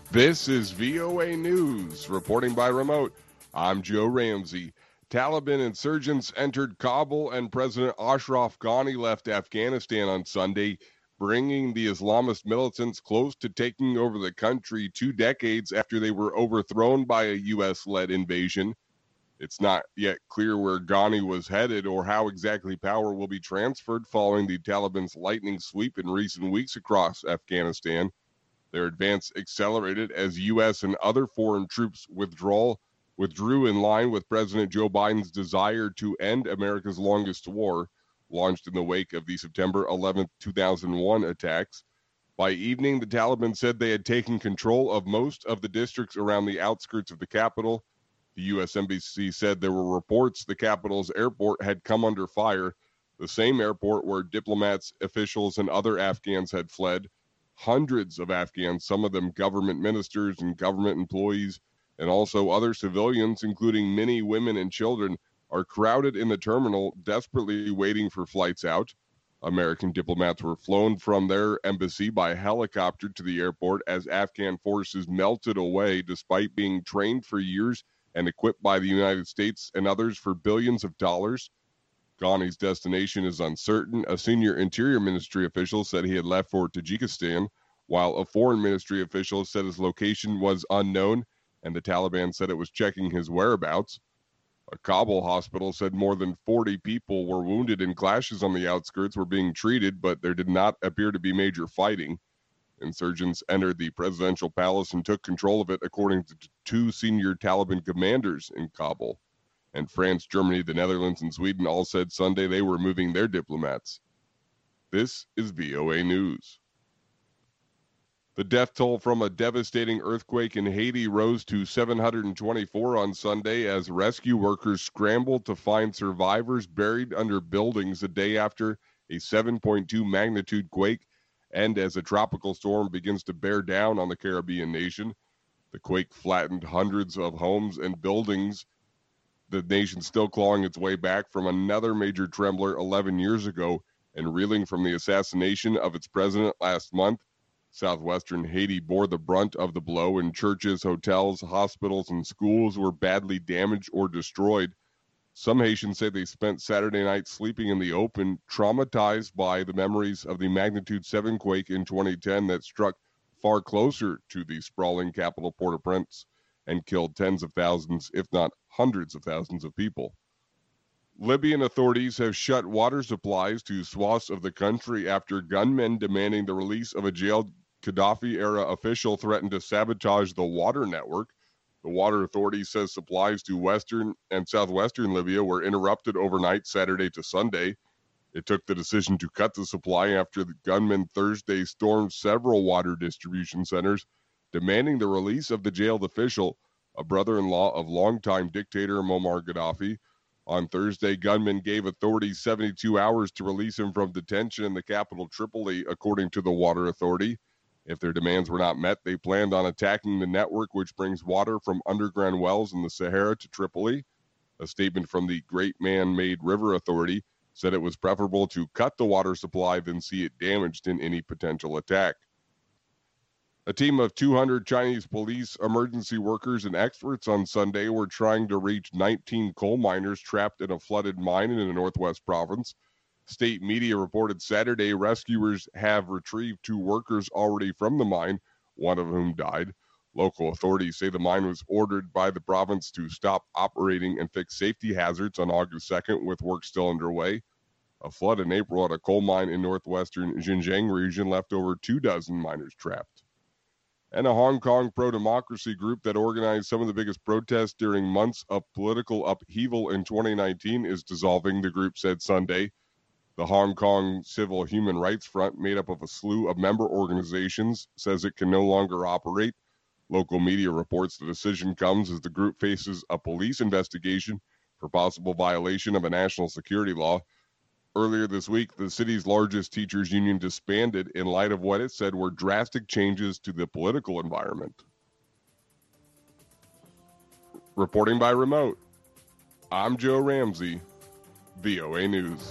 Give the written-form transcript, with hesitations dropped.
This is VOA News, reporting by remote. I'm Joe Ramsey. Taliban insurgents entered Kabul and President Ashraf Ghani left Afghanistan on Sunday, bringing the Islamist militants close to taking over the country 2 decades after they were overthrown by a U.S.-led invasion. It's not yet clear where Ghani was headed or how exactly power will be transferred following the Taliban's lightning sweep in recent weeks across Afghanistan. Their advance accelerated as U.S. and other foreign troops withdrew in line with President Joe Biden's desire to end America's longest war, launched in the wake of the September 11, 2001 attacks. By evening, the Taliban said they had taken control of most of the districts around the outskirts of the capital. The U.S. Embassy said there were reports the capital's airport had come under fire, the same airport where diplomats, officials, and other Afghans had fled. Hundreds of Afghans, some of them government ministers and government employees, and also other civilians, including many women and children, are crowded in the terminal, desperately waiting for flights out. American diplomats were flown from their embassy by helicopter to the airport as Afghan forces melted away despite being trained for years and equipped by the United States and others for billions of dollars. Ghani's destination is uncertain. A senior Interior Ministry official said he had left for Tajikistan, while a foreign ministry official said his location was unknown, and the Taliban said it was checking his whereabouts. A Kabul hospital said more than 40 people were wounded in clashes on the outskirts were being treated, but there did not appear to be major fighting. Insurgents entered the presidential palace and took control of it, according to 2 senior Taliban commanders in Kabul. And France, Germany, the Netherlands, and Sweden all said Sunday they were moving their diplomats. This is VOA News. The death toll from a devastating earthquake in Haiti rose to 724 on Sunday as rescue workers scrambled to find survivors buried under buildings a day after a 7.2 magnitude quake and as a tropical storm begins to bear down on the Caribbean nation. The quake flattened hundreds of homes and buildings, the nation still clawing its way back from another major trembler 11 years ago and reeling from the assassination of its president last month. Southwestern Haiti bore the brunt of the blow, and churches, hotels, hospitals, and schools were badly damaged or destroyed. Some Haitians say they spent Saturday night sleeping in the open, traumatized by the memories of the magnitude 7 quake in 2010 that struck far closer to the sprawling capital Port-au-Prince and killed tens of thousands, if not hundreds of thousands of people. Libyan authorities have shut water supplies to swaths of the country after gunmen demanding the release of a jailed Gaddafi-era official threatened to sabotage the water network. The water authority says supplies to western and southwestern Libya were interrupted overnight Saturday to Sunday. It took the decision to cut the supply after the gunmen Thursday stormed several water distribution centers, demanding the release of the jailed official, a brother-in-law of longtime dictator Muammar Gaddafi. On Thursday, gunmen gave authorities 72 hours to release him from detention in the capital Tripoli, according to the water authority. If their demands were not met, they planned on attacking the network which brings water from underground wells in the Sahara to Tripoli. A statement from the Great Man-Made River Authority said it was preferable to cut the water supply than see it damaged in any potential attack. A team of 200 Chinese police, emergency workers, and experts on Sunday were trying to reach 19 coal miners trapped in a flooded mine in the Northwest province. State media reported Saturday rescuers have retrieved 2 workers already from the mine, one of whom died. Local authorities say the mine was ordered by the province to stop operating and fix safety hazards on August 2nd, with work still underway. A flood in April at a coal mine in northwestern Xinjiang region left over 24 miners trapped. And a Hong Kong pro-democracy group that organized some of the biggest protests during months of political upheaval in 2019 is dissolving, the group said Sunday. The Hong Kong Civil Human Rights Front, made up of a slew of member organizations, says it can no longer operate. Local media reports the decision comes as the group faces a police investigation for possible violation of a national security law. Earlier this week, the city's largest teachers union disbanded in light of what it said were drastic changes to the political environment. Reporting by remote, I'm Joe Ramsey, VOA News.